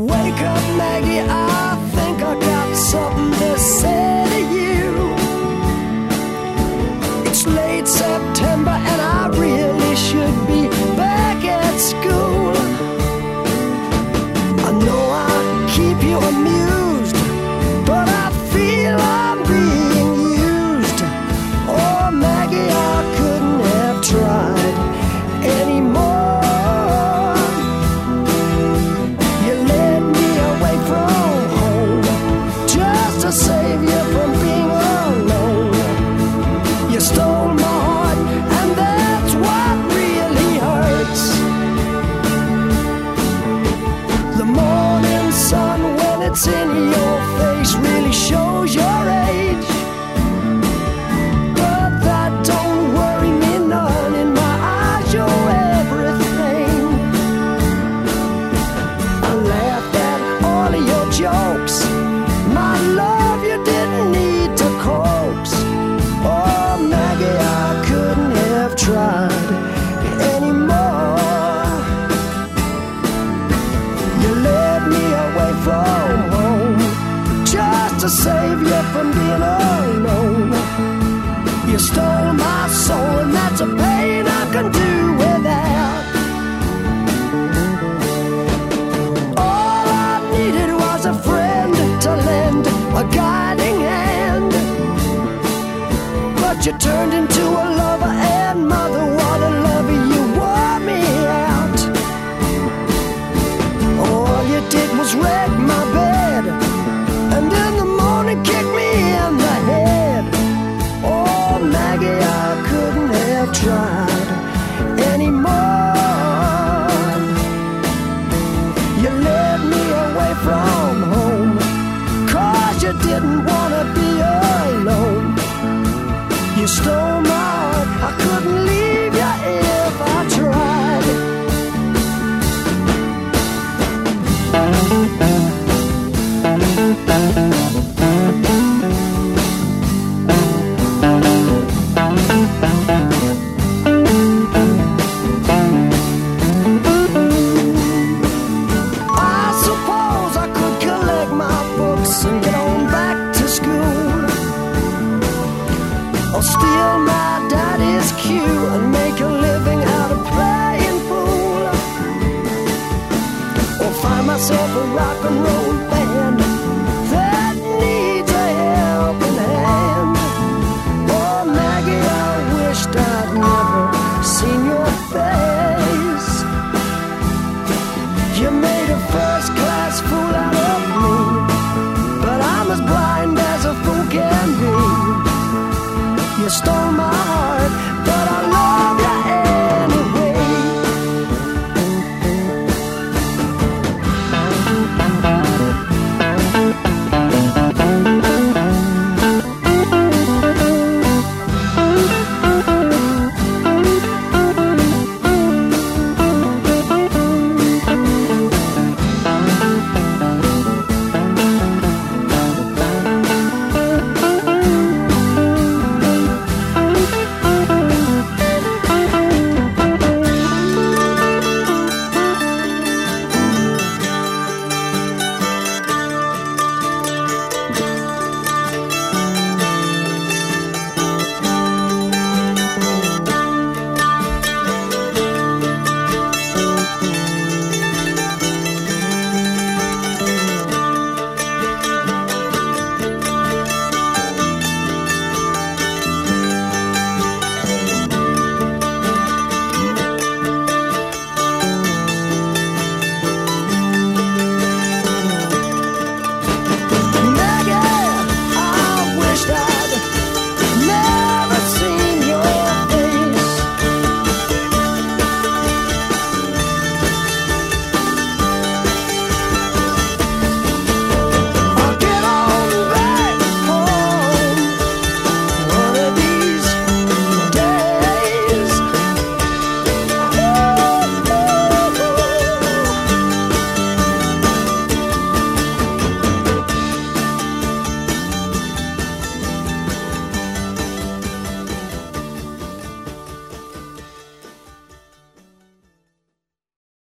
Wake up, Maggie, I think I got something to say to you. It's late September and I really should be back at school. I know I keep you amused, but I feel I'm being used. Oh, Maggie, I couldn't have tried anymore. You led me away from home just to save you from being alone. You stole my heart, and that's what really hurts. The morning sun, when it's in your face, really shows your age. But that don't worry me none. In my eyes, you're everything. I laughed at all of your jokes. My love, you didn't need to coax. Oh, Maggie, I couldn't have tried anymore. You led me away from home just to save you from being alone. You stole my soul, and that's a pain I can do without. All I needed was a friend to lend a guiding hand. But you turned into a lover and mother. What a lover, you wore me out. All you did was wreck my bed, and in the morning kick me in the head. Oh, Maggie, I couldn't have tried anymore. You led me away from home 'cause you didn't want to be alone. You stole my heart, I couldn't leave you if I tried. I suppose I could collect my books and get on back to school, or steal my daddy's cue and make a living out of playing fool, or find myself a rock and roll